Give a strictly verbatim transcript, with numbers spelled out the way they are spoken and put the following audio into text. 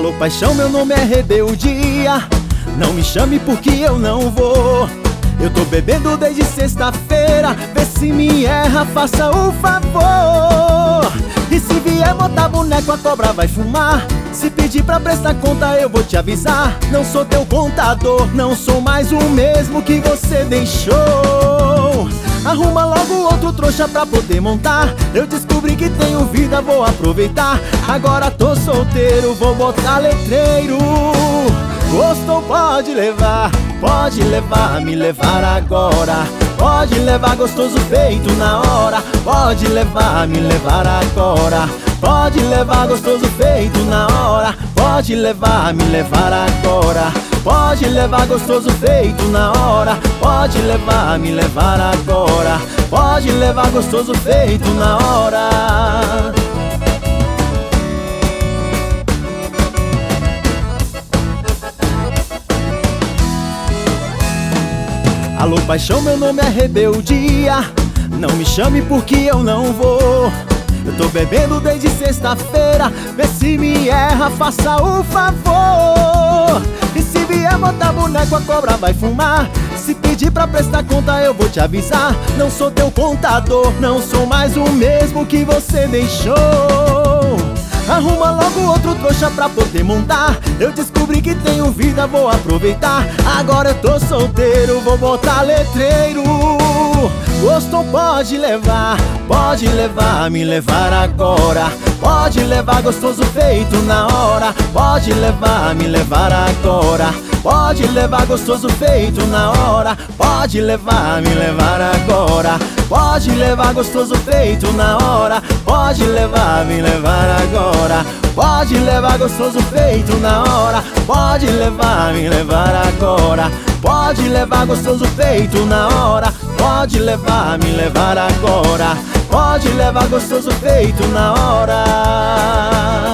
Alô paixão, meu nome é rebeldia. Não me chame porque eu não vou. Eu tô bebendo desde sexta-feira. Vê se me erra, faça o favor. E se vier botar boneco, a cobra vai fumar. Se pedir pra prestar conta, eu vou te avisar. Não sou teu contador, não sou mais o mesmo que você deixou. Arruma logo outro trouxa pra poder montar. Eu descobri que tenho vida, vou aproveitar. Agora tô solteiro, vou botar letreiro. Gostou, pode levar, pode levar, me levar agora. Pode levar gostoso feito na hora. Pode levar, me levar agora. Pode levar gostoso feito na hora. Pode levar, me levar agora. Pode levar gostoso feito na hora. Pode levar, me levar agora. Pode levar gostoso feito na hora. Alô paixão, meu nome é rebeldia. Não me chame porque eu não vou. Eu tô bebendo desde sexta-feira. Vê se me erra, faça o favor. E se vier botar boneco, a cobra vai fumar. Se pedir pra prestar conta, eu vou te avisar. Não sou teu contador, não sou mais o mesmo que você deixou. Arruma logo outro trouxa pra poder montar. Eu descobri que tenho vida, vou aproveitar. Agora eu tô solteiro, vou botar letreiro. Gostou, pode levar, pode levar, me levar agora. Pode levar gostoso feito na hora. Pode levar, me levar agora. Pode levar gostoso feito na hora. Pode levar, me levar agora. Pode levar gostoso feito na hora. Pode levar, me levar agora. Pode levar gostoso feito na hora. Pode levar, me levar agora. Pode levar gostoso feito na hora. Pode levar, me levar agora. Pode levar gostoso feito na hora.